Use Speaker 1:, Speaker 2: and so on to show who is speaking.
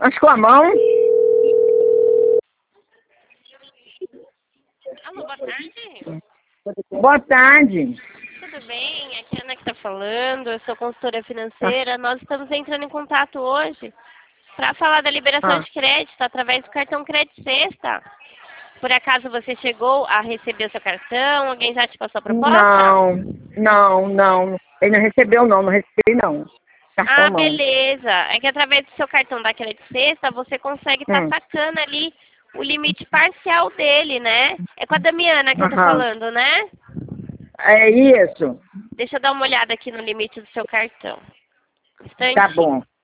Speaker 1: Mas com a mão?
Speaker 2: Alô, boa tarde.
Speaker 1: Boa tarde.
Speaker 2: Tudo bem? Aqui é a Ana que está falando. Eu sou consultora financeira. Nós estamos entrando em contato hoje para falar da liberação de crédito através do cartão Crédito Sexta. Por acaso você chegou a receber o seu cartão? Alguém já te passou a proposta?
Speaker 1: Não. Ele não recebeu, não recebi, não. Cartão, não.
Speaker 2: Beleza. É que através do seu cartão da Crédito Sexta, você consegue estar sacando ali o limite parcial dele, né? É com a Damiana que eu tô falando, né?
Speaker 1: É isso.
Speaker 2: Deixa eu dar uma olhada aqui no limite do seu cartão.
Speaker 1: Tá bom.